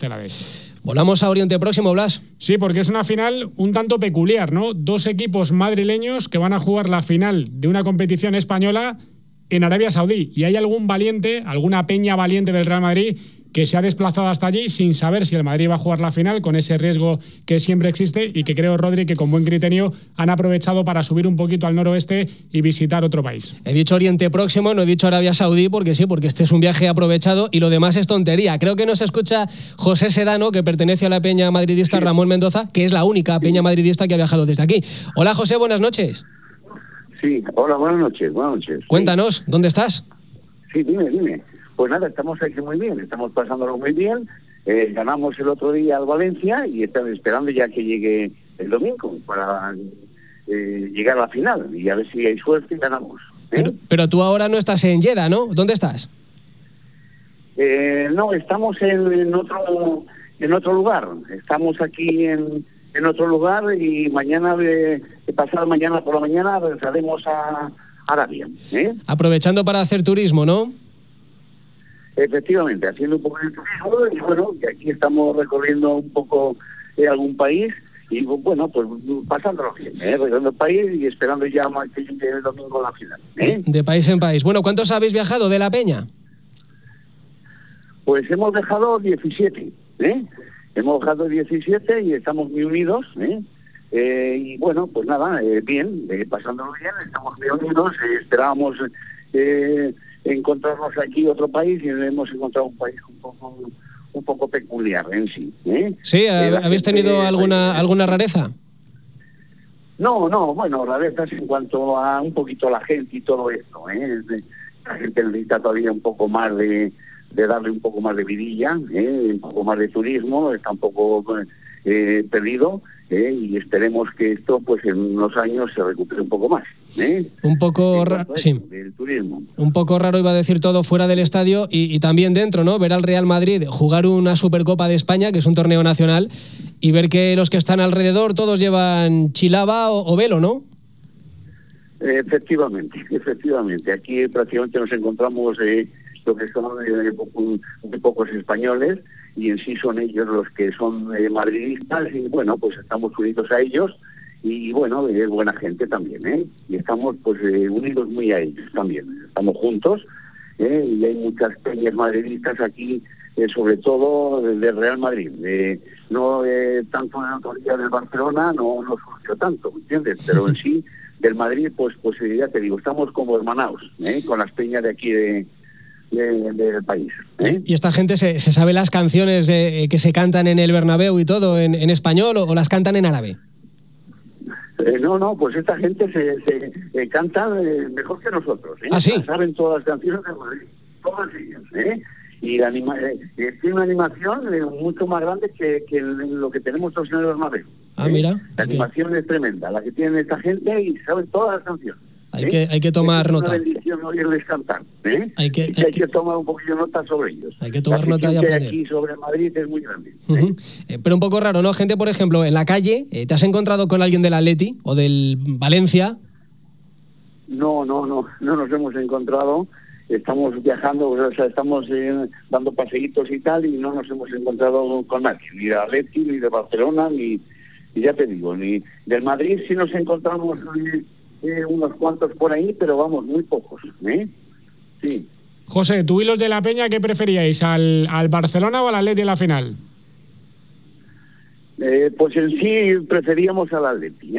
te la des. Volamos a Oriente Próximo, Blas. Sí, porque es una final un tanto peculiar, ¿no? 2 equipos madrileños que van a jugar la final de una competición española en Arabia Saudí. Y hay algún valiente, alguna peña valiente del Real Madrid que se ha desplazado hasta allí sin saber si el Madrid va a jugar la final, con ese riesgo que siempre existe, y que creo, Rodri, que con buen criterio han aprovechado para subir un poquito al noroeste y visitar otro país. He dicho Oriente Próximo, no he dicho Arabia Saudí, porque sí, porque este es un viaje aprovechado y lo demás es tontería. Creo que nos escucha José Sedano, que pertenece a la peña madridista Ramón Mendoza, que es la única peña madridista que ha viajado desde aquí. Hola, José, buenas noches. Sí, hola, buenas noches. Cuéntanos, ¿dónde estás? Sí, dime. Pues nada, estamos aquí muy bien, estamos pasándolo muy bien. Ganamos el otro día al Valencia y están esperando ya que llegue el domingo para llegar a la final y a ver si hay suerte y ganamos. Pero tú ahora no estás en Jeddah, ¿no? ¿Dónde estás? No, estamos en otro lugar. Estamos aquí en otro lugar y pasado mañana por la mañana regresaremos a Arabia. Aprovechando para hacer turismo, ¿no? Efectivamente, haciendo un poco de turismo y bueno, que aquí estamos recorriendo un poco algún país y bueno, pues pasándolo bien, recorriendo el país y esperando ya que llegue el domingo la final. De país en país. Bueno, ¿cuántos habéis viajado de la peña? Pues hemos dejado 17, Hemos dejado 17 y estamos muy unidos, y bueno, pues nada, bien, pasándolo bien, estamos muy unidos, esperábamos encontrarnos aquí otro país y hemos encontrado un país un poco peculiar en sí. Sí, ¿habéis tenido alguna rareza? No, bueno, rarezas en cuanto a un poquito la gente y todo esto. La gente necesita todavía un poco más de darle un poco más de vidilla, un poco más de turismo, está un poco perdido. Y esperemos que esto pues en unos años se recupere un poco más. Un poco raro, sí. Del turismo. Un poco raro, iba a decir, todo fuera del estadio y también dentro, ¿no? Ver al Real Madrid jugar una Supercopa de España, que es un torneo nacional, y ver que los que están alrededor todos llevan chilaba o velo, ¿no? Efectivamente. Aquí prácticamente nos encontramos lo que son muy pocos españoles, y en sí son ellos los que son madridistas, y bueno, pues estamos unidos a ellos, y bueno, es buena gente también, y estamos pues unidos muy a ellos también, estamos juntos, y hay muchas peñas madridistas aquí, sobre todo del Real Madrid, no tanto en la autoridad del Barcelona, no surgió tanto, ¿entiendes? Pero en sí, del Madrid, pues ya te digo, estamos como hermanados, con las peñas de aquí del país. ¿Y esta gente se sabe las canciones que se cantan en el Bernabéu y todo en español o las cantan en árabe? No, pues esta gente se canta mejor que nosotros. ¿Ah, sí? Saben todas las canciones de Madrid, todas ellas. Y tiene una animación mucho más grande que lo que tenemos los señores Bernabéu. Ah, mira. La animación es tremenda, la que tiene esta gente, y saben todas las canciones. Hay que tomar nota. Es una bendición oírles cantar. Hay que tomar un poquillo nota sobre ellos. Hay que tomar nota y aprender. Aquí sobre Madrid es muy grande. Pero un poco raro, ¿no? Gente, por ejemplo, en la calle, ¿te has encontrado con alguien del Atleti o del Valencia? No nos hemos encontrado. Estamos viajando, o sea, estamos dando paseitos y tal, y no nos hemos encontrado con nadie, ni de Atleti, ni de Barcelona, ni ya te digo, ni del Madrid. Sí nos encontramos unos cuantos por ahí, pero vamos, muy pocos. Sí. José, tú y los de la peña, ¿qué preferíais? ¿Al Barcelona o al Atleti en la final? Pues en sí preferíamos al Atleti,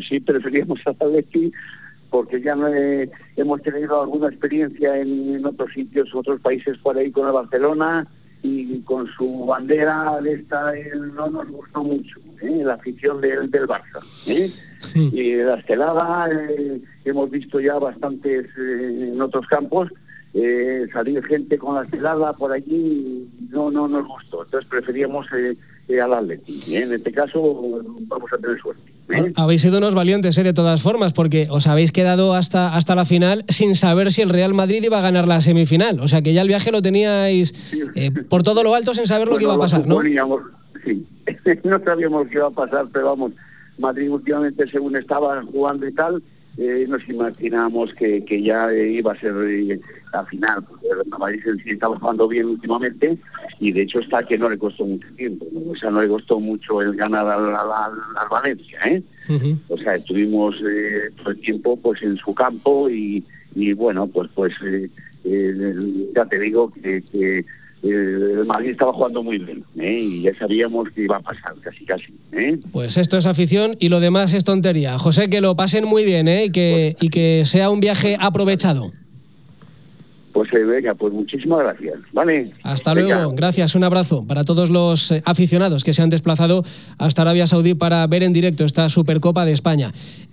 porque ya hemos tenido alguna experiencia en otros sitios, otros países por ahí con el Barcelona, y con su bandera de esta no nos gustó mucho, la afición del Barça. Sí. Y la estelada, hemos visto ya bastantes en otros campos, salir gente con la estelada por allí, no nos gustó. Entonces preferíamos al Atleti. En este caso vamos a tener suerte. Habéis sido unos valientes, de todas formas, porque os habéis quedado hasta la final sin saber si el Real Madrid iba a ganar la semifinal. O sea que ya el viaje lo teníais por todo lo alto sin saber lo que iba a pasar, ¿no? Sí, no sabíamos qué iba a pasar, pero vamos, Madrid últimamente, según estaba jugando y tal, nos imaginábamos que ya iba a ser la final, porque el Madrid sí estaba jugando bien últimamente, y de hecho está que no le costó mucho tiempo, ¿no? O sea, no le costó mucho el ganar al Valencia, ¿eh? Uh-huh. O sea, estuvimos todo el tiempo pues en su campo y bueno, pues ya te digo que el Madrid estaba jugando muy bien, y ya sabíamos que iba a pasar, casi. Pues esto es afición y lo demás es tontería. José, que lo pasen muy bien, y que sea un viaje aprovechado. Pues venga, pues muchísimas gracias, ¿vale? Hasta luego, gracias, un abrazo para todos los aficionados que se han desplazado hasta Arabia Saudí para ver en directo esta Supercopa de España.